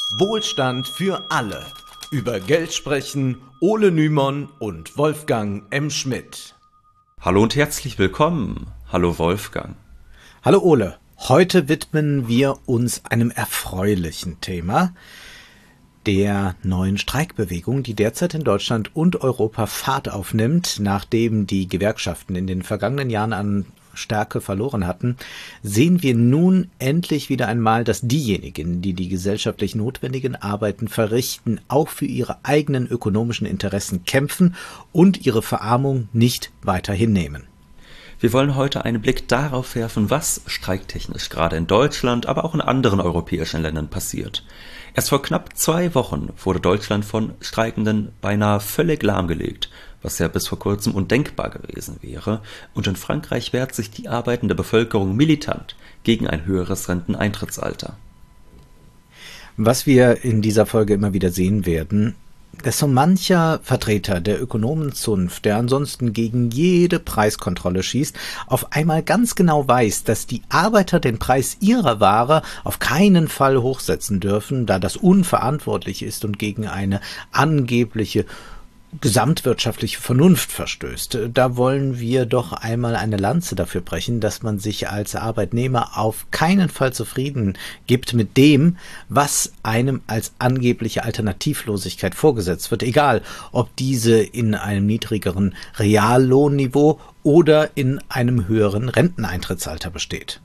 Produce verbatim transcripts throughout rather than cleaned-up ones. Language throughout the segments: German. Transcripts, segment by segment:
Wohlstand für alle. Über Geld sprechen Ole Nymon und Wolfgang M. Schmidt. Hallo und herzlich willkommen. Hallo Wolfgang. Hallo Ole. Heute widmen wir uns einem erfreulichen Thema, der neuen Streikbewegung, die derzeit in Deutschland und Europa Fahrt aufnimmt. Nachdem die Gewerkschaften in den vergangenen Jahren an Stärke verloren hatten, sehen wir nun endlich wieder einmal, dass diejenigen, die die gesellschaftlich notwendigen Arbeiten verrichten, auch für ihre eigenen ökonomischen Interessen kämpfen und ihre Verarmung nicht weiter hinnehmen. Wir wollen heute einen Blick darauf werfen, was streiktechnisch gerade in Deutschland, aber auch in anderen europäischen Ländern passiert. Erst vor knapp zwei Wochen wurde Deutschland von Streikenden beinahe völlig lahmgelegt, was ja bis vor kurzem undenkbar gewesen wäre, und in Frankreich wehrt sich die arbeitende Bevölkerung militant gegen ein höheres Renteneintrittsalter. Was wir in dieser Folge immer wieder sehen werden, dass so mancher Vertreter der Ökonomenzunft, der ansonsten gegen jede Preiskontrolle schießt, auf einmal ganz genau weiß, dass die Arbeiter den Preis ihrer Ware auf keinen Fall hochsetzen dürfen, da das unverantwortlich ist und gegen eine angebliche gesamtwirtschaftliche Vernunft verstößt. Da wollen wir doch einmal eine Lanze dafür brechen, dass man sich als Arbeitnehmer auf keinen Fall zufrieden gibt mit dem, was einem als angebliche Alternativlosigkeit vorgesetzt wird, egal ob diese in einem niedrigeren Reallohnniveau oder in einem höheren Renteneintrittsalter besteht.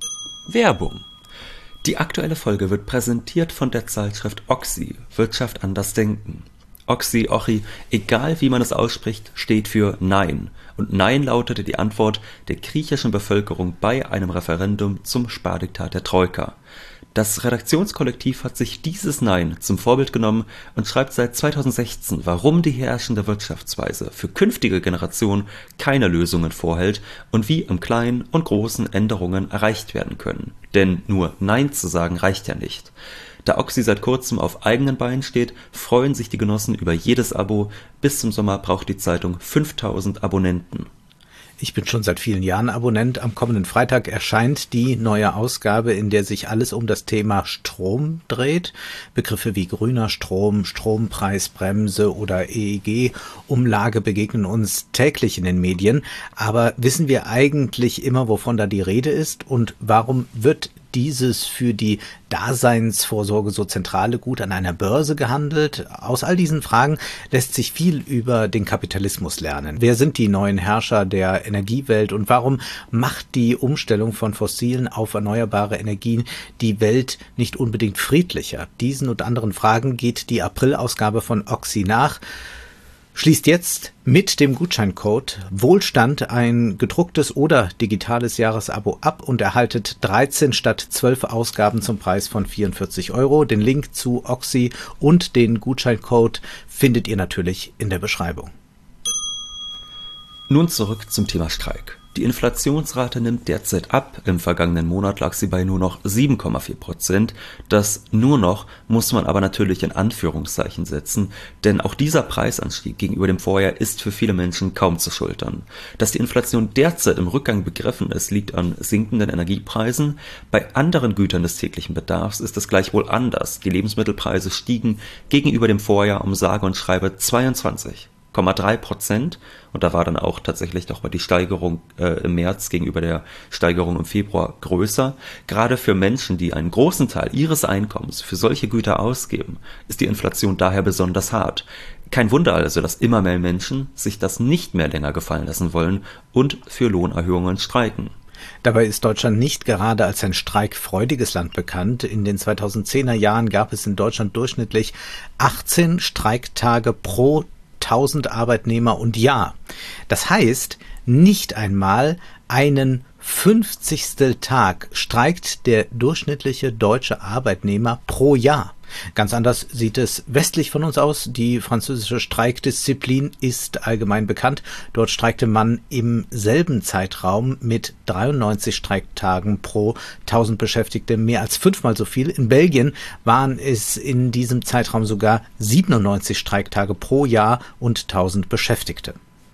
Werbung. Die aktuelle Folge wird präsentiert von der Zeitschrift Oxy, Wirtschaft anders denken. Oxy, Ochi, egal wie man es ausspricht, steht für Nein. Und Nein lautete die Antwort der griechischen Bevölkerung bei einem Referendum zum Spardiktat der Troika. Das Redaktionskollektiv hat sich dieses Nein zum Vorbild genommen und schreibt seit zweitausendsechzehn, warum die herrschende Wirtschaftsweise für künftige Generationen keine Lösungen vorhält und wie im Kleinen und Großen Änderungen erreicht werden können. Denn nur Nein zu sagen reicht ja nicht. Da Oxy seit kurzem auf eigenen Beinen steht, freuen sich die Genossen über jedes Abo. Bis zum Sommer braucht die Zeitung fünftausend Abonnenten. Ich bin schon seit vielen Jahren Abonnent. Am kommenden Freitag erscheint die neue Ausgabe, in der sich alles um das Thema Strom dreht. Begriffe wie grüner Strom, Strompreisbremse oder E E G-Umlage begegnen uns täglich in den Medien. Aber wissen wir eigentlich immer, wovon da die Rede ist? Und warum wird dieses für die Daseinsvorsorge so zentrale Gut an einer Börse gehandelt? Aus all diesen Fragen lässt sich viel über den Kapitalismus lernen. Wer sind die neuen Herrscher der Energiewelt und warum macht die Umstellung von fossilen auf erneuerbare Energien die Welt nicht unbedingt friedlicher? Diesen und anderen Fragen geht die Aprilausgabe von Oxy nach. Schließt jetzt mit dem Gutscheincode Wohlstand ein gedrucktes oder digitales Jahresabo ab und erhaltet dreizehn statt zwölf Ausgaben zum Preis von vierundvierzig Euro. Den Link zu Oxy und den Gutscheincode findet ihr natürlich in der Beschreibung. Nun zurück zum Thema Streik. Die Inflationsrate nimmt derzeit ab. Im vergangenen Monat lag sie bei nur noch sieben Komma vier Prozent. Das nur noch muss man aber natürlich in Anführungszeichen setzen, denn auch dieser Preisanstieg gegenüber dem Vorjahr ist für viele Menschen kaum zu schultern. Dass die Inflation derzeit im Rückgang begriffen ist, liegt an sinkenden Energiepreisen. Bei anderen Gütern des täglichen Bedarfs ist es gleichwohl anders. Die Lebensmittelpreise stiegen gegenüber dem Vorjahr um sage und schreibe zweiundzwanzig Komma drei Prozent, und da war dann auch tatsächlich doch mal die Steigerung äh, im März gegenüber der Steigerung im Februar größer. Gerade für Menschen, die einen großen Teil ihres Einkommens für solche Güter ausgeben, ist die Inflation daher besonders hart. Kein Wunder also, dass immer mehr Menschen sich das nicht mehr länger gefallen lassen wollen und für Lohnerhöhungen streiken. Dabei ist Deutschland nicht gerade als ein streikfreudiges Land bekannt. In den zweitausendzehner Jahren gab es in Deutschland durchschnittlich achtzehn Streiktage pro tausend Arbeitnehmer und Jahr. Das heißt, nicht einmal einen fünfzigstel Tag streikt der durchschnittliche deutsche Arbeitnehmer pro Jahr. Ganz anders sieht es westlich von uns aus. Die französische Streikdisziplin ist allgemein bekannt. Dort streikte man im selben Zeitraum mit dreiundneunzig Streiktagen pro tausend Beschäftigte mehr als fünfmal so viel. In Belgien waren es in diesem Zeitraum sogar siebenundneunzig Streiktage pro Jahr und tausend Beschäftigte.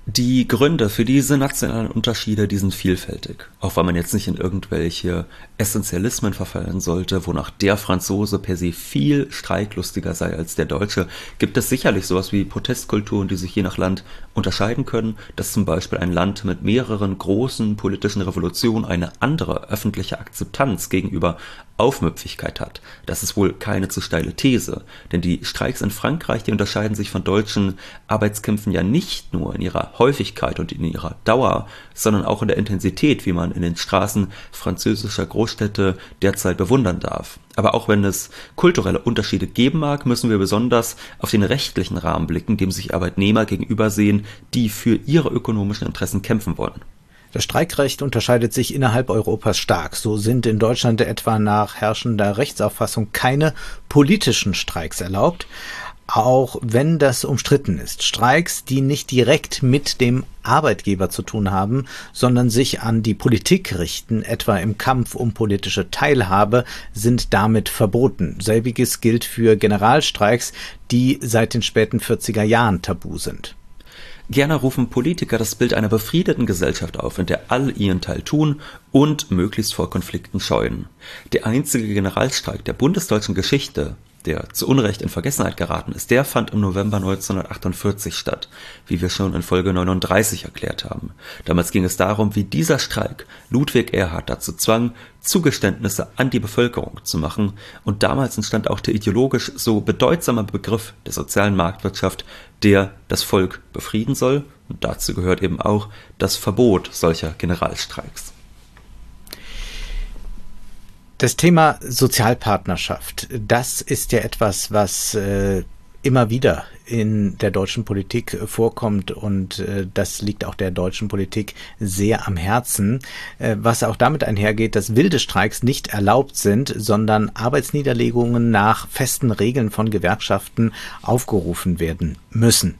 Die Gründe für diese nationalen Unterschiede, die sind vielfältig, auch weil man jetzt nicht in irgendwelche Essentialismen verfallen sollte, wonach der Franzose per se viel streiklustiger sei als der Deutsche, gibt es sicherlich sowas wie Protestkulturen, die sich je nach Land unterscheiden können, dass zum Beispiel ein Land mit mehreren großen politischen Revolutionen eine andere öffentliche Akzeptanz gegenüber Aufmüpfigkeit hat. Das ist wohl keine zu steile These, denn die Streiks in Frankreich, die unterscheiden sich von deutschen Arbeitskämpfen ja nicht nur in ihrer Häufigkeit und in ihrer Dauer, sondern auch in der Intensität, wie man in den Straßen französischer Großstädte derzeit bewundern darf. Aber auch wenn es kulturelle Unterschiede geben mag, müssen wir besonders auf den rechtlichen Rahmen blicken, dem sich Arbeitnehmer gegenübersehen, die für ihre ökonomischen Interessen kämpfen wollen. Das Streikrecht unterscheidet sich innerhalb Europas stark. So sind in Deutschland etwa nach herrschender Rechtsauffassung keine politischen Streiks erlaubt, auch wenn das umstritten ist. Streiks, die nicht direkt mit dem Arbeitgeber zu tun haben, sondern sich an die Politik richten, etwa im Kampf um politische Teilhabe, sind damit verboten. Selbiges gilt für Generalstreiks, die seit den späten vierziger Jahren tabu sind. Gerne rufen Politiker das Bild einer befriedeten Gesellschaft auf, in der alle ihren Teil tun und möglichst vor Konflikten scheuen. Der einzige Generalstreik der bundesdeutschen Geschichte, der zu Unrecht in Vergessenheit geraten ist, der fand im November neunzehnhundertachtundvierzig statt, wie wir schon in Folge neununddreißig erklärt haben. Damals ging es darum, wie dieser Streik Ludwig Erhard dazu zwang, Zugeständnisse an die Bevölkerung zu machen, und damals entstand auch der ideologisch so bedeutsame Begriff der sozialen Marktwirtschaft, der das Volk befrieden soll, und dazu gehört eben auch das Verbot solcher Generalstreiks. Das Thema Sozialpartnerschaft, das ist ja etwas, was äh, immer wieder in der deutschen Politik vorkommt, und äh, das liegt auch der deutschen Politik sehr am Herzen, äh, was auch damit einhergeht, dass wilde Streiks nicht erlaubt sind, sondern Arbeitsniederlegungen nach festen Regeln von Gewerkschaften aufgerufen werden müssen.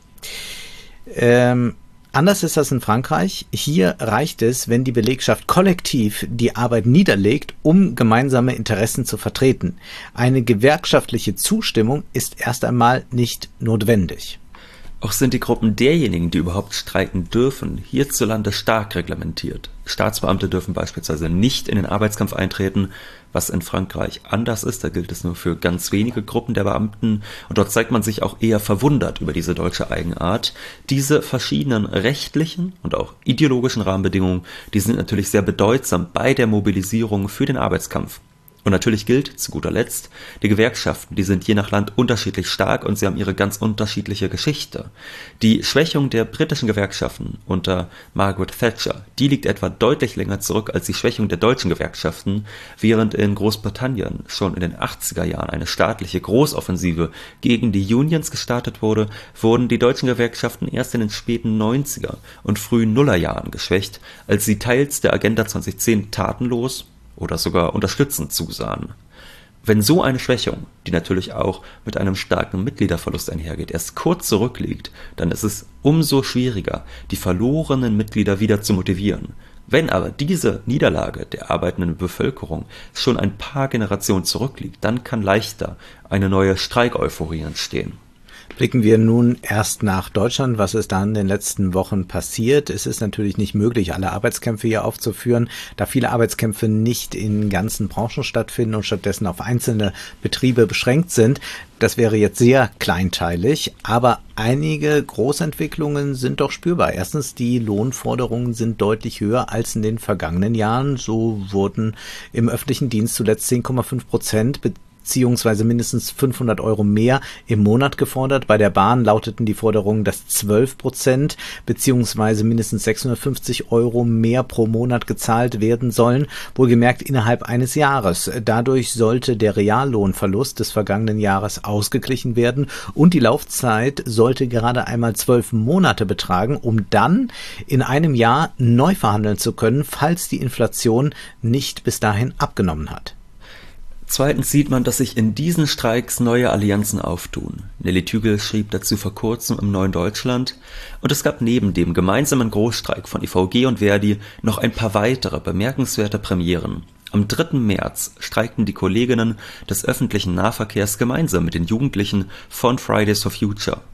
Ähm, Anders ist das in Frankreich. Hier reicht es, wenn die Belegschaft kollektiv die Arbeit niederlegt, um gemeinsame Interessen zu vertreten. Eine gewerkschaftliche Zustimmung ist erst einmal nicht notwendig. Auch sind die Gruppen derjenigen, die überhaupt streiken dürfen, hierzulande stark reglementiert. Staatsbeamte dürfen beispielsweise nicht in den Arbeitskampf eintreten, was in Frankreich anders ist. Da gilt es nur für ganz wenige Gruppen der Beamten, und dort zeigt man sich auch eher verwundert über diese deutsche Eigenart. Diese verschiedenen rechtlichen und auch ideologischen Rahmenbedingungen, die sind natürlich sehr bedeutsam bei der Mobilisierung für den Arbeitskampf. Und natürlich gilt, zu guter Letzt, die Gewerkschaften, die sind je nach Land unterschiedlich stark und sie haben ihre ganz unterschiedliche Geschichte. Die Schwächung der britischen Gewerkschaften unter Margaret Thatcher, die liegt etwa deutlich länger zurück als die Schwächung der deutschen Gewerkschaften, während in Großbritannien schon in den achtziger Jahren eine staatliche Großoffensive gegen die Unions gestartet wurde, wurden die deutschen Gewerkschaften erst in den späten neunziger und frühen Nullerjahren geschwächt, als sie teils der Agenda zweitausendzehn tatenlos oder sogar unterstützend zusahen. Wenn so eine Schwächung, die natürlich auch mit einem starken Mitgliederverlust einhergeht, erst kurz zurückliegt, dann ist es umso schwieriger, die verlorenen Mitglieder wieder zu motivieren. Wenn aber diese Niederlage der arbeitenden Bevölkerung schon ein paar Generationen zurückliegt, dann kann leichter eine neue Streikeuphorie entstehen. Blicken wir nun erst nach Deutschland, was ist da in den letzten Wochen passiert. Es ist natürlich nicht möglich, alle Arbeitskämpfe hier aufzuführen, da viele Arbeitskämpfe nicht in ganzen Branchen stattfinden und stattdessen auf einzelne Betriebe beschränkt sind. Das wäre jetzt sehr kleinteilig, aber einige Großentwicklungen sind doch spürbar. Erstens, die Lohnforderungen sind deutlich höher als in den vergangenen Jahren. So wurden im öffentlichen Dienst zuletzt zehn Komma fünf Prozent beziehungsweise mindestens fünfhundert Euro mehr im Monat gefordert. Bei der Bahn lauteten die Forderungen, dass zwölf Prozent beziehungsweise mindestens sechshundertfünfzig Euro mehr pro Monat gezahlt werden sollen, wohlgemerkt innerhalb eines Jahres. Dadurch sollte der Reallohnverlust des vergangenen Jahres ausgeglichen werden und die Laufzeit sollte gerade einmal zwölf Monate betragen, um dann in einem Jahr neu verhandeln zu können, falls die Inflation nicht bis dahin abgenommen hat. Zweitens sieht man, dass sich in diesen Streiks neue Allianzen auftun. Nelly Tügel schrieb dazu vor kurzem im Neuen Deutschland, und es gab neben dem gemeinsamen Großstreik von I V G und Verdi noch ein paar weitere bemerkenswerte Premieren. Am dritten März streikten die Kolleginnen des öffentlichen Nahverkehrs gemeinsam mit den Jugendlichen von Fridays for Future.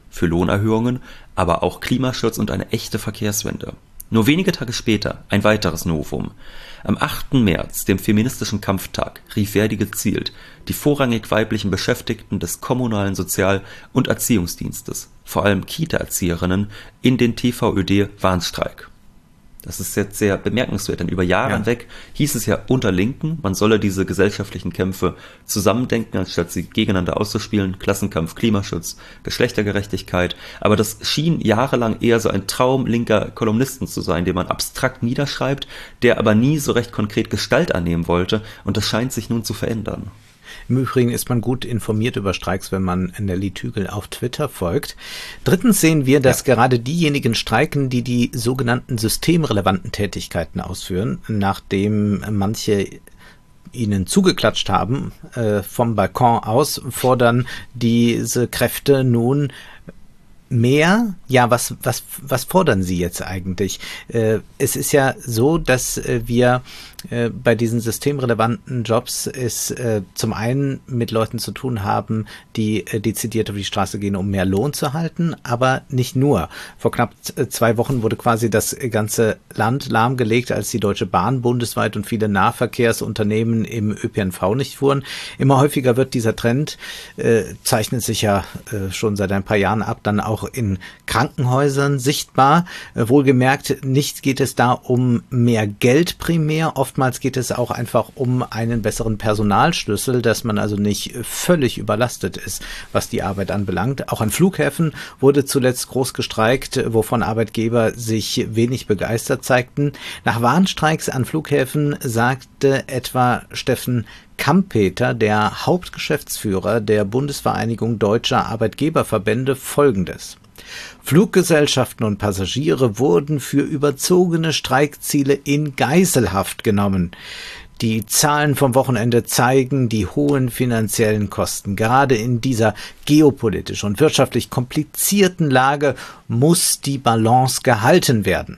für Lohnerhöhungen, aber auch Klimaschutz und eine echte Verkehrswende. Nur wenige Tage später ein weiteres Novum. Am achten März, dem feministischen Kampftag, rief Verdi gezielt die vorrangig weiblichen Beschäftigten des kommunalen Sozial- und Erziehungsdienstes, vor allem Kita-Erzieherinnen, in den T V Ö D-Warnstreik. Das ist jetzt sehr bemerkenswert, denn über Jahre Ja. hinweg hieß es ja unter Linken, man solle diese gesellschaftlichen Kämpfe zusammendenken, anstatt sie gegeneinander auszuspielen. Klassenkampf, Klimaschutz, Geschlechtergerechtigkeit. Aber das schien jahrelang eher so ein Traum linker Kolumnisten zu sein, den man abstrakt niederschreibt, der aber nie so recht konkret Gestalt annehmen wollte. Und das scheint sich nun zu verändern. Im Übrigen ist man gut informiert über Streiks, wenn man Nelly Tügel auf Twitter folgt. Drittens sehen wir, dass ja. gerade diejenigen streiken, die die sogenannten systemrelevanten Tätigkeiten ausführen, nachdem manche ihnen zugeklatscht haben, äh, vom Balkon aus, fordern diese Kräfte nun mehr. Ja, was, was, was fordern sie jetzt eigentlich? Äh, es ist ja so, dass äh, wir äh, bei diesen systemrelevanten Jobs es äh, zum einen mit Leuten zu tun haben, die äh, dezidiert auf die Straße gehen, um mehr Lohn zu halten, aber nicht nur. Vor knapp zwei Wochen wurde quasi das ganze Land lahmgelegt, als die Deutsche Bahn bundesweit und viele Nahverkehrsunternehmen im Ö P N V nicht fuhren. Immer häufiger wird dieser Trend, äh, zeichnet sich ja äh, schon seit ein paar Jahren ab, dann auch in Krankenhäusern sichtbar. Äh, wohlgemerkt, nicht geht es da um mehr Geld primär. Oftmals geht es auch einfach um einen besseren Personalschlüssel, dass man also nicht völlig überlastet ist, was die Arbeit anbelangt. Auch an Flughäfen wurde zuletzt groß gestreikt, wovon Arbeitgeber sich wenig begeistert zeigten. Nach Warnstreiks an Flughäfen sagte etwa Steffen Kampeter, der Hauptgeschäftsführer der Bundesvereinigung Deutscher Arbeitgeberverbände, Folgendes: Fluggesellschaften und Passagiere wurden für überzogene Streikziele in Geiselhaft genommen. Die Zahlen vom Wochenende zeigen die hohen finanziellen Kosten. Gerade in dieser geopolitisch und wirtschaftlich komplizierten Lage muss die Balance gehalten werden.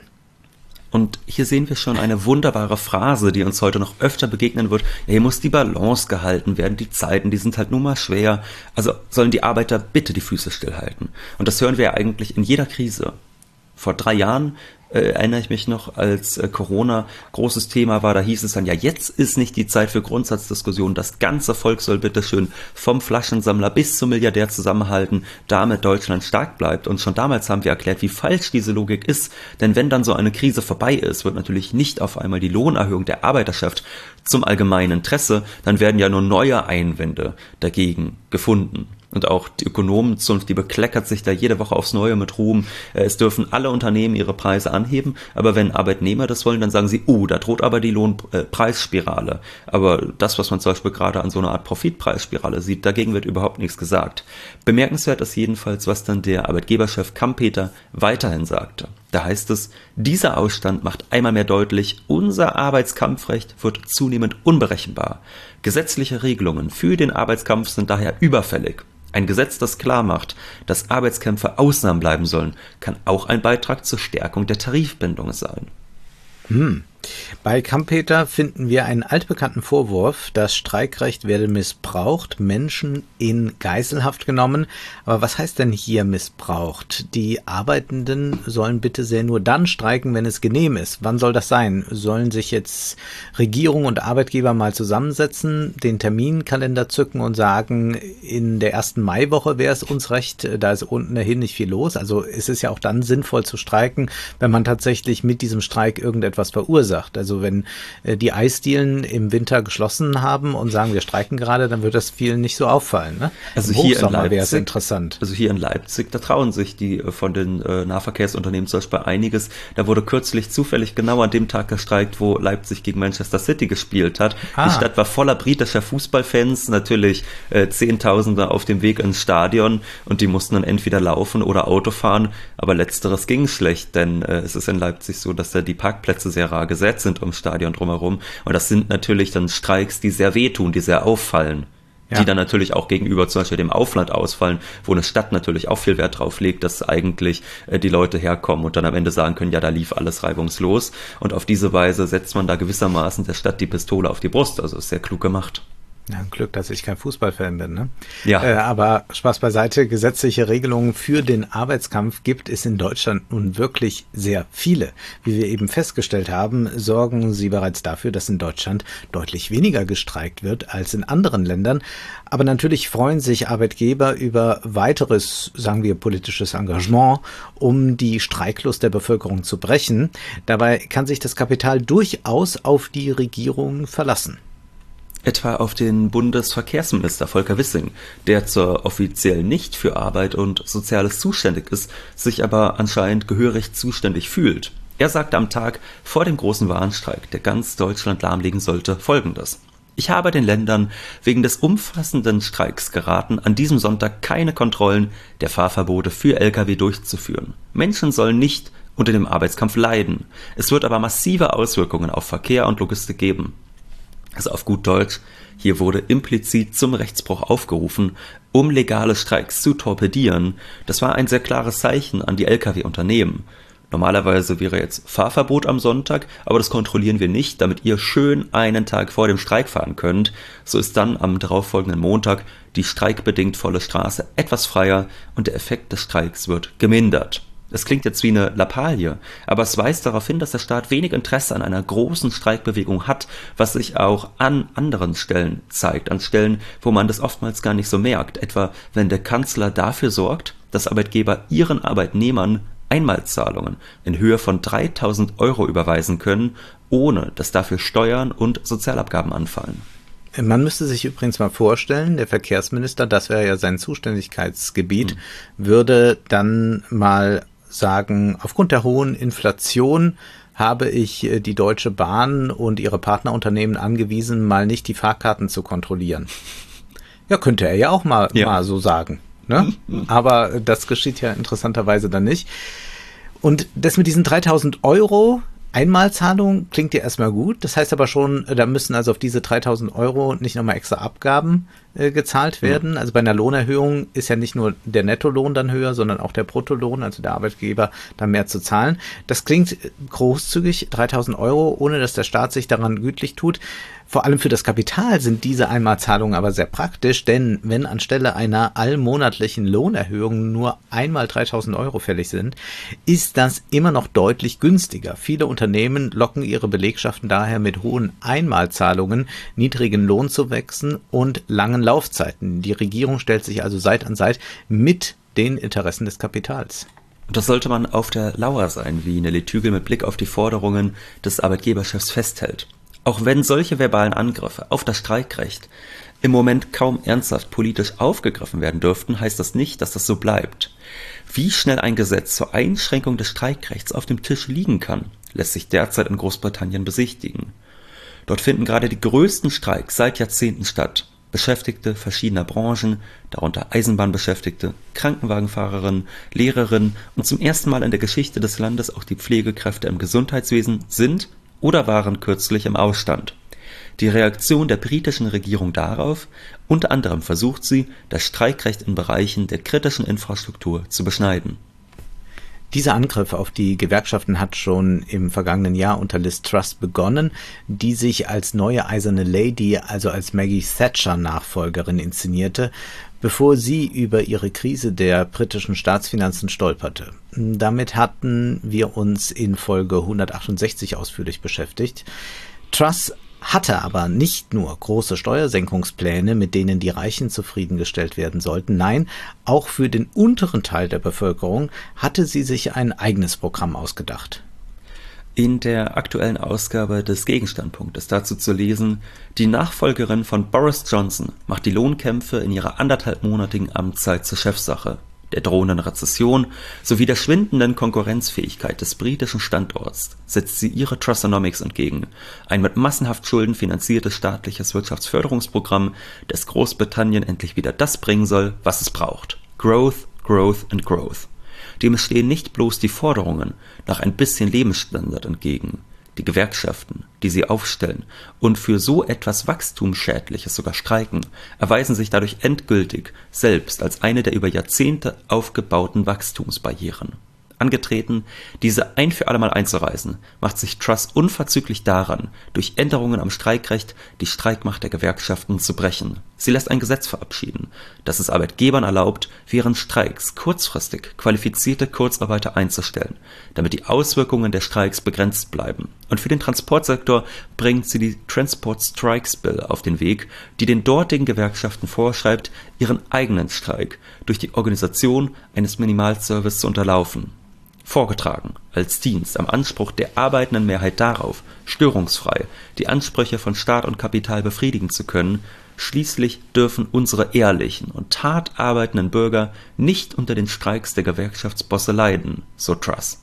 Und hier sehen wir schon eine wunderbare Phrase, die uns heute noch öfter begegnen wird. Ja, hier muss die Balance gehalten werden. Die Zeiten, die sind halt nun mal schwer. Also sollen die Arbeiter bitte die Füße stillhalten. Und das hören wir ja eigentlich in jeder Krise. Vor drei Jahren äh, erinnere ich mich noch, als äh, Corona großes Thema war, da hieß es dann, ja, jetzt ist nicht die Zeit für Grundsatzdiskussionen. Das ganze Volk soll bitteschön vom Flaschensammler bis zum Milliardär zusammenhalten, damit Deutschland stark bleibt. Und schon damals haben wir erklärt, wie falsch diese Logik ist. Denn wenn dann so eine Krise vorbei ist, wird natürlich nicht auf einmal die Lohnerhöhung der Arbeiterschaft zum allgemeinen Interesse, dann werden ja nur neue Einwände dagegen gefunden. Und auch die Ökonomenzunft, die bekleckert sich da jede Woche aufs Neue mit Ruhm. Es dürfen alle Unternehmen ihre Preise anheben, aber wenn Arbeitnehmer das wollen, dann sagen sie, oh, da droht aber die Lohnpreisspirale. Aber das, was man zum Beispiel gerade an so einer Art Profitpreisspirale sieht, dagegen wird überhaupt nichts gesagt. Bemerkenswert ist jedenfalls, was dann der Arbeitgeberchef Kampeter weiterhin sagte. Da heißt es, dieser Ausstand macht einmal mehr deutlich, unser Arbeitskampfrecht wird zunehmend unberechenbar. Gesetzliche Regelungen für den Arbeitskampf sind daher überfällig. Ein Gesetz, das klar macht, dass Arbeitskämpfe Ausnahmen bleiben sollen, kann auch ein Beitrag zur Stärkung der Tarifbindung sein. Hm. Bei Kampeter finden wir einen altbekannten Vorwurf, das Streikrecht werde missbraucht, Menschen in Geiselhaft genommen. Aber was heißt denn hier missbraucht? Die Arbeitenden sollen bitte sehr nur dann streiken, wenn es genehm ist. Wann soll das sein? Sollen sich jetzt Regierung und Arbeitgeber mal zusammensetzen, den Terminkalender zücken und sagen, in der ersten Maiwoche wäre es uns recht, da ist unten dahin nicht viel los. Also es ist ja auch dann sinnvoll zu streiken, wenn man tatsächlich mit diesem Streik irgendetwas verursacht. Also wenn äh, die Eisdielen im Winter geschlossen haben und sagen, wir streiken gerade, dann wird das vielen nicht so auffallen. Ne? Also Im hier in Hochsommer wäre es Leipzig, interessant. Also hier in Leipzig, da trauen sich die äh, von den äh, Nahverkehrsunternehmen zum Beispiel einiges. Da wurde kürzlich zufällig genau an dem Tag gestreikt, wo Leipzig gegen Manchester City gespielt hat. Ah. Die Stadt war voller britischer Fußballfans, natürlich äh, Zehntausende auf dem Weg ins Stadion und die mussten dann entweder laufen oder Auto fahren, aber letzteres ging schlecht, denn äh, es ist in Leipzig so, dass da die Parkplätze sehr rar gesetzt sind ums Stadion drumherum. Und das sind natürlich dann Streiks, die sehr wehtun, die sehr auffallen. Ja. Die dann natürlich auch gegenüber zum Beispiel dem Aufland ausfallen, wo eine Stadt natürlich auch viel Wert drauf legt, dass eigentlich äh, die Leute herkommen und dann am Ende sagen können, ja, da lief alles reibungslos. Und auf diese Weise setzt man da gewissermaßen der Stadt die Pistole auf die Brust. Also ist sehr klug gemacht. Ja, Glück, dass ich kein Fußballfan bin, ne? Ja. Äh, aber Spaß beiseite, gesetzliche Regelungen für den Arbeitskampf gibt es in Deutschland nun wirklich sehr viele. Wie wir eben festgestellt haben, sorgen sie bereits dafür, dass in Deutschland deutlich weniger gestreikt wird als in anderen Ländern. Aber natürlich freuen sich Arbeitgeber über weiteres, sagen wir, politisches Engagement, um die Streiklust der Bevölkerung zu brechen. Dabei kann sich das Kapital durchaus auf die Regierung verlassen. Etwa auf den Bundesverkehrsminister Volker Wissing, der zwar offiziell nicht für Arbeit und Soziales zuständig ist, sich aber anscheinend gehörig zuständig fühlt. Er sagte am Tag vor dem großen Warnstreik, der ganz Deutschland lahmlegen sollte, Folgendes: Ich habe den Ländern wegen des umfassenden Streiks geraten, an diesem Sonntag keine Kontrollen der Fahrverbote für L K W durchzuführen. Menschen sollen nicht unter dem Arbeitskampf leiden. Es wird aber massive Auswirkungen auf Verkehr und Logistik geben. Also auf gut Deutsch, hier wurde implizit zum Rechtsbruch aufgerufen, um legale Streiks zu torpedieren. Das war ein sehr klares Zeichen an die L K W-Unternehmen. Normalerweise wäre jetzt Fahrverbot am Sonntag, aber das kontrollieren wir nicht, damit ihr schön einen Tag vor dem Streik fahren könnt. So ist dann am darauffolgenden Montag die streikbedingt volle Straße etwas freier und der Effekt des Streiks wird gemindert. Es klingt jetzt wie eine Lappalie, aber es weist darauf hin, dass der Staat wenig Interesse an einer großen Streikbewegung hat, was sich auch an anderen Stellen zeigt, an Stellen, wo man das oftmals gar nicht so merkt, etwa wenn der Kanzler dafür sorgt, dass Arbeitgeber ihren Arbeitnehmern Einmalzahlungen in Höhe von dreitausend Euro überweisen können, ohne dass dafür Steuern und Sozialabgaben anfallen. Man müsste sich übrigens mal vorstellen, der Verkehrsminister, das wäre ja sein Zuständigkeitsgebiet, mhm. würde dann mal sagen, aufgrund der hohen Inflation habe ich die Deutsche Bahn und ihre Partnerunternehmen angewiesen, mal nicht die Fahrkarten zu kontrollieren. Ja, könnte er ja auch mal, ja. mal so sagen. Ne? Aber das geschieht ja interessanterweise dann nicht. Und das mit diesen dreitausend Euro Einmalzahlung klingt ja erstmal gut. Das heißt aber schon, da müssen also auf diese dreitausend Euro nicht nochmal extra Abgaben äh, gezahlt werden. Also bei einer Lohnerhöhung ist ja nicht nur der Nettolohn dann höher, sondern auch der Bruttolohn, also der Arbeitgeber dann mehr zu zahlen. Das klingt großzügig, dreitausend Euro, ohne dass der Staat sich daran gütlich tut. Vor allem für das Kapital sind diese Einmalzahlungen aber sehr praktisch, denn wenn anstelle einer allmonatlichen Lohnerhöhung nur einmal dreitausend Euro fällig sind, ist das immer noch deutlich günstiger. Viele Unternehmen locken ihre Belegschaften daher mit hohen Einmalzahlungen, niedrigen Lohnzuwächsen und langen Laufzeiten. Die Regierung stellt sich also Seit an Seit mit den Interessen des Kapitals. Und das sollte man auf der Lauer sein, wie Nelly Tügel mit Blick auf die Forderungen des Arbeitgeberchefs festhält. Auch wenn solche verbalen Angriffe auf das Streikrecht im Moment kaum ernsthaft politisch aufgegriffen werden dürften, heißt das nicht, dass das so bleibt. Wie schnell ein Gesetz zur Einschränkung des Streikrechts auf dem Tisch liegen kann, lässt sich derzeit in Großbritannien besichtigen. Dort finden gerade die größten Streiks seit Jahrzehnten statt. Beschäftigte verschiedener Branchen, darunter Eisenbahnbeschäftigte, Krankenwagenfahrerinnen, Lehrerinnen und zum ersten Mal in der Geschichte des Landes auch die Pflegekräfte im Gesundheitswesen sind oder waren kürzlich im Ausstand. Die Reaktion der britischen Regierung darauf: Unter anderem versucht sie, das Streikrecht in Bereichen der kritischen Infrastruktur zu beschneiden. Dieser Angriff auf die Gewerkschaften hat schon im vergangenen Jahr unter Liz Truss begonnen, die sich als neue eiserne Lady, also als Maggie Thatcher-Nachfolgerin inszenierte, bevor sie über ihre Krise der britischen Staatsfinanzen stolperte. Damit hatten wir uns in Folge hundertachtundsechzig ausführlich beschäftigt. Truss hatte aber nicht nur große Steuersenkungspläne, mit denen die Reichen zufriedengestellt werden sollten. Nein, auch für den unteren Teil der Bevölkerung hatte sie sich ein eigenes Programm ausgedacht. In der aktuellen Ausgabe des Gegenstandpunktes dazu zu lesen: Die Nachfolgerin von Boris Johnson macht die Lohnkämpfe in ihrer anderthalbmonatigen Amtszeit zur Chefsache. Der drohenden Rezession sowie der schwindenden Konkurrenzfähigkeit des britischen Standorts setzt sie ihre Trussonomics entgegen, ein mit massenhaft Schulden finanziertes staatliches Wirtschaftsförderungsprogramm, das Großbritannien endlich wieder das bringen soll, was es braucht: Growth, Growth and Growth. Dem stehen nicht bloß die Forderungen nach ein bisschen Lebensstandard entgegen. Die Gewerkschaften, die sie aufstellen und für so etwas Wachstumsschädliches sogar streiken, erweisen sich dadurch endgültig selbst als eine der über Jahrzehnte aufgebauten Wachstumsbarrieren. angetreten, diese ein für alle Mal einzureißen, macht sich Truss unverzüglich daran, durch Änderungen am Streikrecht die Streikmacht der Gewerkschaften zu brechen. Sie lässt ein Gesetz verabschieden, das es Arbeitgebern erlaubt, während Streiks kurzfristig qualifizierte Kurzarbeiter einzustellen, damit die Auswirkungen der Streiks begrenzt bleiben. Und für den Transportsektor bringt sie die Transport Strikes Bill auf den Weg, die den dortigen Gewerkschaften vorschreibt, ihren eigenen Streik durch die Organisation eines Minimalservice zu unterlaufen. Vorgetragen als Dienst am Anspruch der arbeitenden Mehrheit darauf, störungsfrei die Ansprüche von Staat und Kapital befriedigen zu können. Schließlich dürfen unsere ehrlichen und hart arbeitenden Bürger nicht unter den Streiks der Gewerkschaftsbosse leiden, so Truss.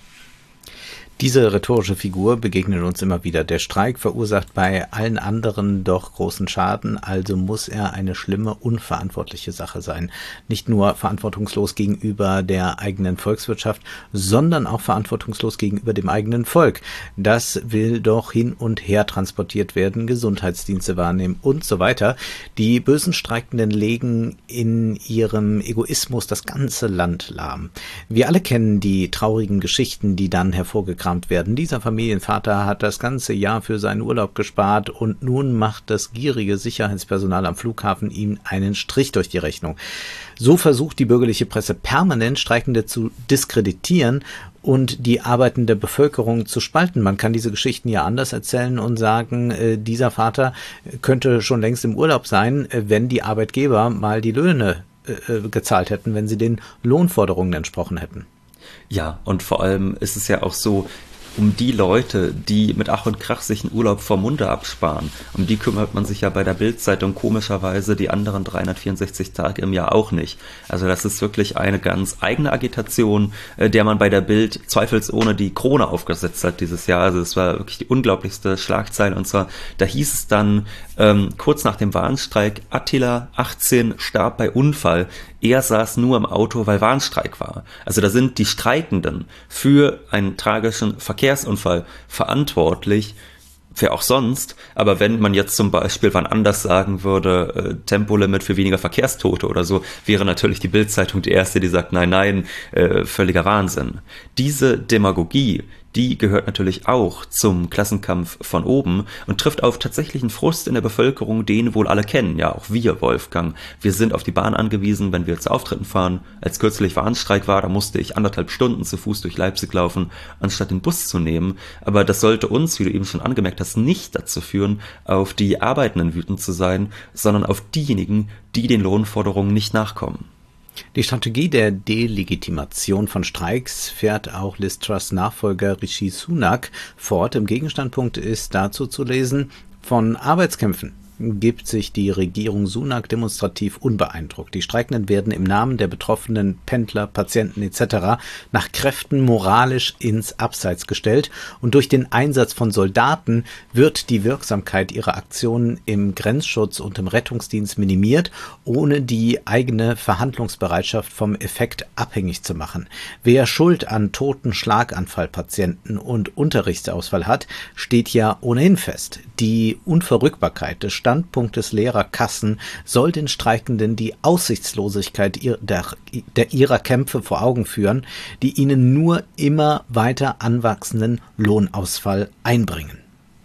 Diese rhetorische Figur begegnet uns immer wieder. Der Streik verursacht bei allen anderen doch großen Schaden, also muss er eine schlimme, unverantwortliche Sache sein. Nicht nur verantwortungslos gegenüber der eigenen Volkswirtschaft, sondern auch verantwortungslos gegenüber dem eigenen Volk. Das will doch hin und her transportiert werden, Gesundheitsdienste wahrnehmen und so weiter. Die bösen Streikenden legen in ihrem Egoismus das ganze Land lahm. Wir alle kennen die traurigen Geschichten, die dann hervorgekramt werden. Dieser Familienvater hat das ganze Jahr für seinen Urlaub gespart und nun macht das gierige Sicherheitspersonal am Flughafen ihm einen Strich durch die Rechnung. So versucht die bürgerliche Presse permanent, Streikende zu diskreditieren und die arbeitende Bevölkerung zu spalten. Man kann diese Geschichten ja anders erzählen und sagen, äh, dieser Vater könnte schon längst im Urlaub sein, äh, wenn die Arbeitgeber mal die Löhne äh, gezahlt hätten, wenn sie den Lohnforderungen entsprochen hätten. Ja, und vor allem ist es ja auch so, um die Leute, die mit Ach und Krach sich einen Urlaub vor Munde absparen, um die kümmert man sich ja bei der Bild-Zeitung komischerweise die anderen dreihundertvierundsechzig Tage im Jahr auch nicht. Also das ist wirklich eine ganz eigene Agitation, der man bei der Bild zweifelsohne die Krone aufgesetzt hat dieses Jahr. Also es war wirklich die unglaublichste Schlagzeile, und zwar, da hieß es dann, ähm, kurz nach dem Warnstreik, Attila, achtzehn, starb bei Unfall. Er saß nur im Auto, weil Warnstreik war. Also da sind die Streikenden für einen tragischen Verkehrsunfall verantwortlich, wer auch sonst. Aber wenn man jetzt zum Beispiel wann anders sagen würde, äh, Tempolimit für weniger Verkehrstote oder so, wäre natürlich die Bild-Zeitung die erste, die sagt, nein, nein, äh, völliger Wahnsinn. Diese Demagogie, die gehört natürlich auch zum Klassenkampf von oben und trifft auf tatsächlichen Frust in der Bevölkerung, den wohl alle kennen. Ja, auch wir, Wolfgang. Wir sind auf die Bahn angewiesen, wenn wir zu Auftritten fahren. Als kürzlich Warnstreik war, da musste ich anderthalb Stunden zu Fuß durch Leipzig laufen, anstatt den Bus zu nehmen. Aber das sollte uns, wie du eben schon angemerkt hast, nicht dazu führen, auf die Arbeitenden wütend zu sein, sondern auf diejenigen, die den Lohnforderungen nicht nachkommen. Die Strategie der Delegitimation von Streiks fährt auch Liz Truss' Nachfolger Rishi Sunak fort. Im Gegenstandpunkt ist dazu zu lesen, von Arbeitskämpfen gibt sich die Regierung Sunak demonstrativ unbeeindruckt. Die Streikenden werden im Namen der betroffenen Pendler, Patienten et cetera nach Kräften moralisch ins Abseits gestellt und durch den Einsatz von Soldaten wird die Wirksamkeit ihrer Aktionen im Grenzschutz und im Rettungsdienst minimiert, ohne die eigene Verhandlungsbereitschaft vom Effekt abhängig zu machen. Wer Schuld an toten Schlaganfallpatienten und Unterrichtsausfall hat, steht ja ohnehin fest. Die Unverrückbarkeit des Standpunktes leerer Kassen soll den Streikenden die Aussichtslosigkeit ihrer, der, der, ihrer Kämpfe vor Augen führen, die ihnen nur immer weiter anwachsenden Lohnausfall einbringen.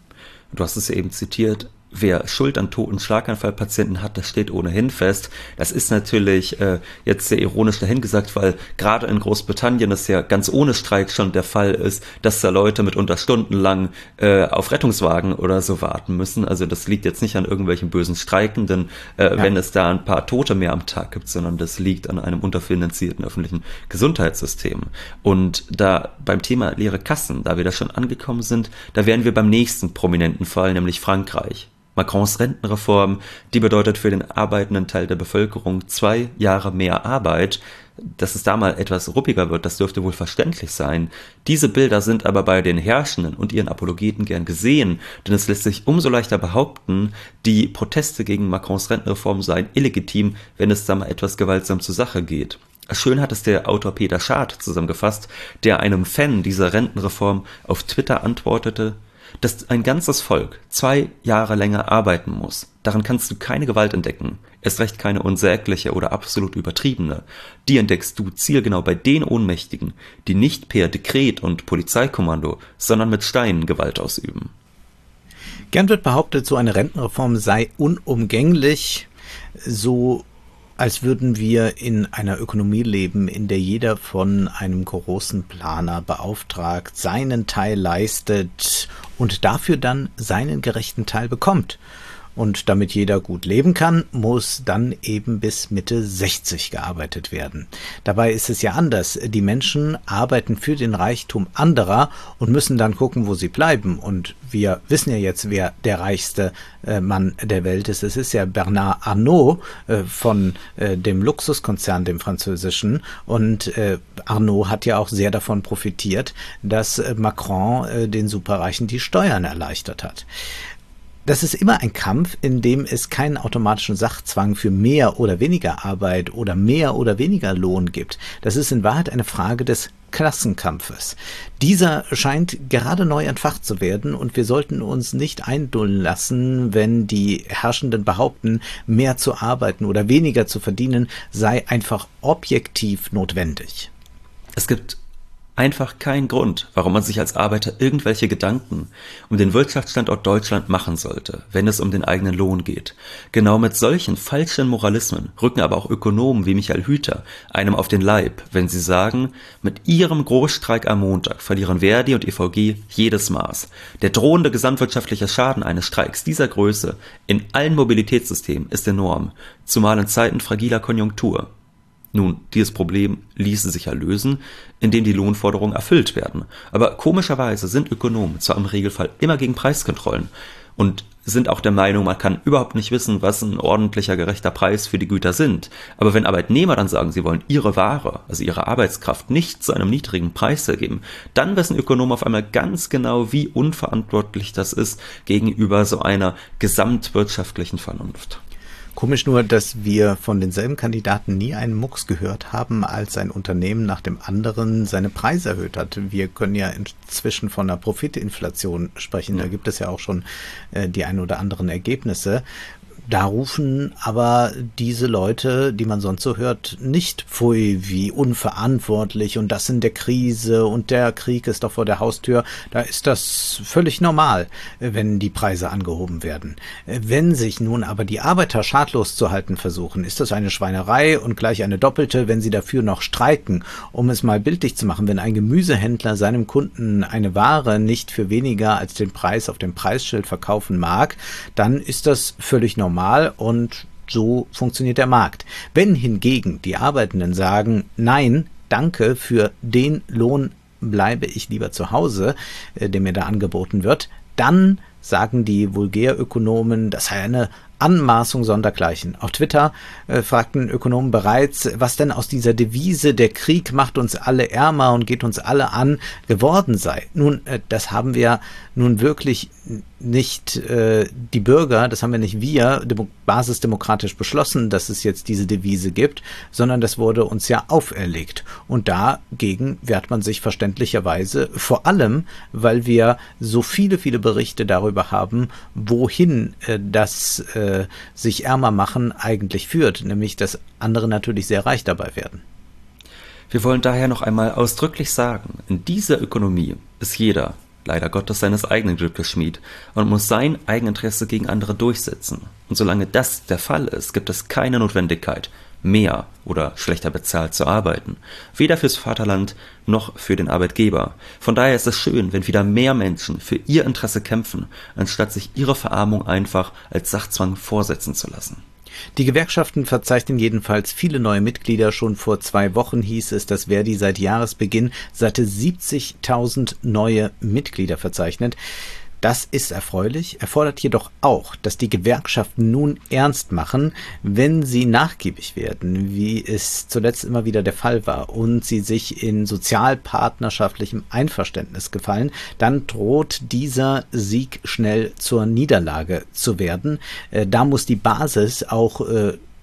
Du hast es ja eben zitiert. Wer Schuld an toten Schlaganfallpatienten hat, das steht ohnehin fest. Das ist natürlich äh, jetzt sehr ironisch dahingesagt, weil gerade in Großbritannien es ja ganz ohne Streik schon der Fall ist, dass da Leute mitunter stundenlang äh, auf Rettungswagen oder so warten müssen. Also das liegt jetzt nicht an irgendwelchen bösen Streikenden, äh, ja. wenn es da ein paar Tote mehr am Tag gibt, sondern das liegt an einem unterfinanzierten öffentlichen Gesundheitssystem. Und da beim Thema leere Kassen, da wir da schon angekommen sind, da wären wir beim nächsten prominenten Fall, nämlich Frankreich. Macrons Rentenreform, die bedeutet für den arbeitenden Teil der Bevölkerung zwei Jahre mehr Arbeit. Dass es da mal etwas ruppiger wird, das dürfte wohl verständlich sein. Diese Bilder sind aber bei den Herrschenden und ihren Apologeten gern gesehen, denn es lässt sich umso leichter behaupten, die Proteste gegen Macrons Rentenreform seien illegitim, wenn es da mal etwas gewaltsam zur Sache geht. Schön hat es der Autor Peter Schad zusammengefasst, der einem Fan dieser Rentenreform auf Twitter antwortete: Dass ein ganzes Volk zwei Jahre länger arbeiten muss, daran kannst du keine Gewalt entdecken, erst recht keine unsägliche oder absolut übertriebene. Die entdeckst du zielgenau bei den Ohnmächtigen, die nicht per Dekret und Polizeikommando, sondern mit Steinen Gewalt ausüben. Gern wird behauptet, so eine Rentenreform sei unumgänglich, so als würden wir in einer Ökonomie leben, in der jeder von einem großen Planer beauftragt seinen Teil leistet und dafür dann seinen gerechten Teil bekommt. Und damit jeder gut leben kann, muss dann eben bis Mitte sechzig gearbeitet werden. Dabei ist es ja anders. Die Menschen arbeiten für den Reichtum anderer und müssen dann gucken, wo sie bleiben. Und wir wissen ja jetzt, wer der reichste äh, Mann der Welt ist. Es ist ja Bernard Arnault äh, von äh, dem Luxuskonzern, dem französischen. Und äh, Arnault hat ja auch sehr davon profitiert, dass äh, Macron äh, den Superreichen die Steuern erleichtert hat. Das ist immer ein Kampf, in dem es keinen automatischen Sachzwang für mehr oder weniger Arbeit oder mehr oder weniger Lohn gibt. Das ist in Wahrheit eine Frage des Klassenkampfes. Dieser scheint gerade neu entfacht zu werden und wir sollten uns nicht eindulden lassen, wenn die Herrschenden behaupten, mehr zu arbeiten oder weniger zu verdienen sei einfach objektiv notwendig. Es gibt einfach kein Grund, warum man sich als Arbeiter irgendwelche Gedanken um den Wirtschaftsstandort Deutschland machen sollte, wenn es um den eigenen Lohn geht. Genau mit solchen falschen Moralismen rücken aber auch Ökonomen wie Michael Hüter einem auf den Leib, wenn sie sagen, mit ihrem Großstreik am Montag verlieren Verdi und E V G jedes Maß. Der drohende gesamtwirtschaftliche Schaden eines Streiks dieser Größe in allen Mobilitätssystemen ist enorm, zumal in Zeiten fragiler Konjunktur. Nun, dieses Problem ließe sich ja lösen, indem die Lohnforderungen erfüllt werden. Aber komischerweise sind Ökonomen zwar im Regelfall immer gegen Preiskontrollen und sind auch der Meinung, man kann überhaupt nicht wissen, was ein ordentlicher, gerechter Preis für die Güter sind. Aber wenn Arbeitnehmer dann sagen, sie wollen ihre Ware, also ihre Arbeitskraft, nicht zu einem niedrigen Preis ergeben, dann wissen Ökonomen auf einmal ganz genau, wie unverantwortlich das ist gegenüber so einer gesamtwirtschaftlichen Vernunft. Komisch nur, dass wir von denselben Kandidaten nie einen Mucks gehört haben, als ein Unternehmen nach dem anderen seine Preise erhöht hat. Wir können ja inzwischen von einer Profitinflation sprechen. Da gibt es ja auch schon äh, die ein oder anderen Ergebnisse. Da rufen aber diese Leute, die man sonst so hört, nicht pfui, wie unverantwortlich und das in der Krise und der Krieg ist doch vor der Haustür. Da ist das völlig normal, wenn die Preise angehoben werden. Wenn sich nun aber die Arbeiter schadlos zu halten versuchen, ist das eine Schweinerei und gleich eine doppelte, wenn sie dafür noch streiken. Um es mal bildlich zu machen, wenn ein Gemüsehändler seinem Kunden eine Ware nicht für weniger als den Preis auf dem Preisschild verkaufen mag, dann ist das völlig normal. Und so funktioniert der Markt. Wenn hingegen die Arbeitenden sagen, nein, danke, für den Lohn bleibe ich lieber zu Hause, äh, der mir da angeboten wird, dann sagen die Vulgärökonomen, das sei eine Anmaßung sondergleichen. Auf Twitter äh, fragten Ökonomen bereits, was denn aus dieser Devise, der Krieg macht uns alle ärmer und geht uns alle an, geworden sei. Nun, äh, das haben wir nun wirklich nicht äh, die Bürger, das haben wir nicht wir demo- basisdemokratisch beschlossen, dass es jetzt diese Devise gibt, sondern das wurde uns ja auferlegt. Und dagegen wehrt man sich verständlicherweise, vor allem, weil wir so viele, viele Berichte darüber haben, wohin äh, das äh, sich ärmer machen eigentlich führt, nämlich dass andere natürlich sehr reich dabei werden. Wir wollen daher noch einmal ausdrücklich sagen, in dieser Ökonomie ist jeder, leider Gottes, seines eigenen Glückes Schmied und muss sein Eigeninteresse gegen andere durchsetzen. Und solange das der Fall ist, gibt es keine Notwendigkeit, mehr oder schlechter bezahlt zu arbeiten. Weder fürs Vaterland noch für den Arbeitgeber. Von daher ist es schön, wenn wieder mehr Menschen für ihr Interesse kämpfen, anstatt sich ihre Verarmung einfach als Sachzwang vorsetzen zu lassen. Die Gewerkschaften verzeichnen jedenfalls viele neue Mitglieder. Schon vor zwei Wochen hieß es, dass Verdi seit Jahresbeginn satte siebzigtausend neue Mitglieder verzeichnet. Das ist erfreulich, erfordert jedoch auch, dass die Gewerkschaften nun ernst machen, wenn sie nachgiebig werden, wie es zuletzt immer wieder der Fall war, und sie sich in sozialpartnerschaftlichem Einverständnis gefallen, dann droht dieser Sieg schnell zur Niederlage zu werden. Äh, da muss die Basis auch äh,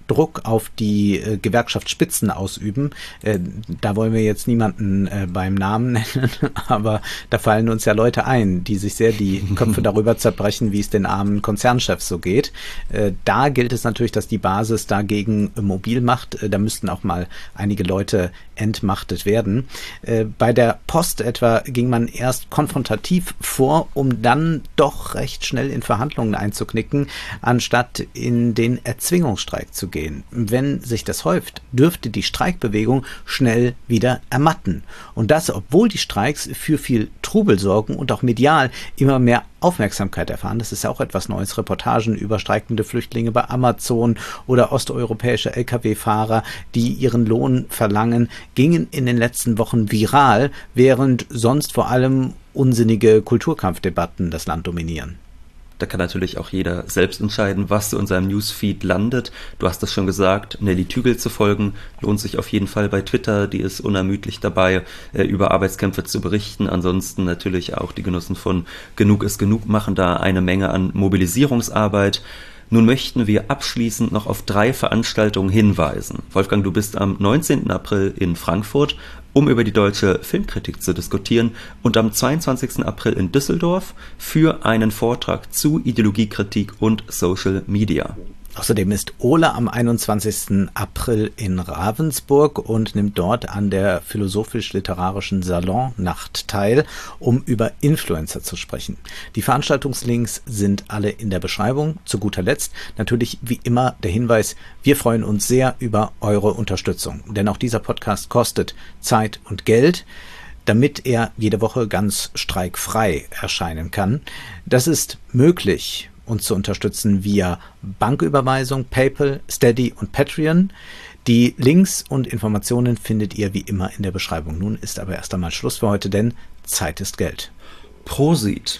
Druck auf die äh, Gewerkschaftsspitzen ausüben. Äh, da wollen wir jetzt niemanden äh, beim Namen nennen, aber da fallen uns ja Leute ein, die sich sehr die Köpfe darüber zerbrechen, wie es den armen Konzernchefs so geht. Äh, da gilt es natürlich, dass die Basis dagegen äh, mobil macht. Äh, da müssten auch mal einige Leute entmachtet werden. Äh, bei der Post etwa ging man erst konfrontativ vor, um dann doch recht schnell in Verhandlungen einzuknicken, anstatt in den Erzwingungsstreik zu gehen. Wenn sich das häuft, dürfte die Streikbewegung schnell wieder ermatten. Und das, obwohl die Streiks für viel Trubel sorgen und auch medial immer mehr Aufmerksamkeit erfahren. Das ist ja auch etwas Neues. Reportagen über streikende Flüchtlinge bei Amazon oder osteuropäische L K W-Fahrer, die ihren Lohn verlangen, gingen in den letzten Wochen viral, während sonst vor allem unsinnige Kulturkampfdebatten das Land dominieren. Da kann natürlich auch jeder selbst entscheiden, was in seinem Newsfeed landet. Du hast das schon gesagt, Nelly Tügel zu folgen, lohnt sich auf jeden Fall bei Twitter. Die ist unermüdlich dabei, über Arbeitskämpfe zu berichten. Ansonsten natürlich auch die Genossen von Genug ist Genug machen da eine Menge an Mobilisierungsarbeit. Nun möchten wir abschließend noch auf drei Veranstaltungen hinweisen. Wolfgang, du bist am neunzehnten April in Frankfurt, um über die deutsche Filmkritik zu diskutieren, und am zweiundzwanzigsten April in Düsseldorf für einen Vortrag zu Ideologiekritik und Social Media. Außerdem ist Ole am einundzwanzigsten April in Ravensburg und nimmt dort an der philosophisch-literarischen Salonnacht teil, um über Influencer zu sprechen. Die Veranstaltungslinks sind alle in der Beschreibung. Zu guter Letzt natürlich wie immer der Hinweis, wir freuen uns sehr über eure Unterstützung, denn auch dieser Podcast kostet Zeit und Geld, damit er jede Woche ganz streikfrei erscheinen kann. Das ist möglich, uns zu unterstützen via Banküberweisung, PayPal, Steady und Patreon. Die Links und Informationen findet ihr wie immer in der Beschreibung. Nun ist aber erst einmal Schluss für heute, denn Zeit ist Geld. Prosit.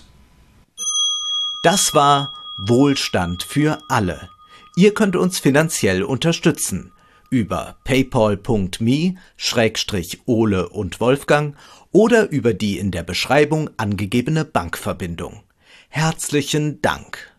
Das war Wohlstand für alle. Ihr könnt uns finanziell unterstützen über paypal punkt me Schrägstrich Ole und Wolfgang oder über die in der Beschreibung angegebene Bankverbindung. Herzlichen Dank.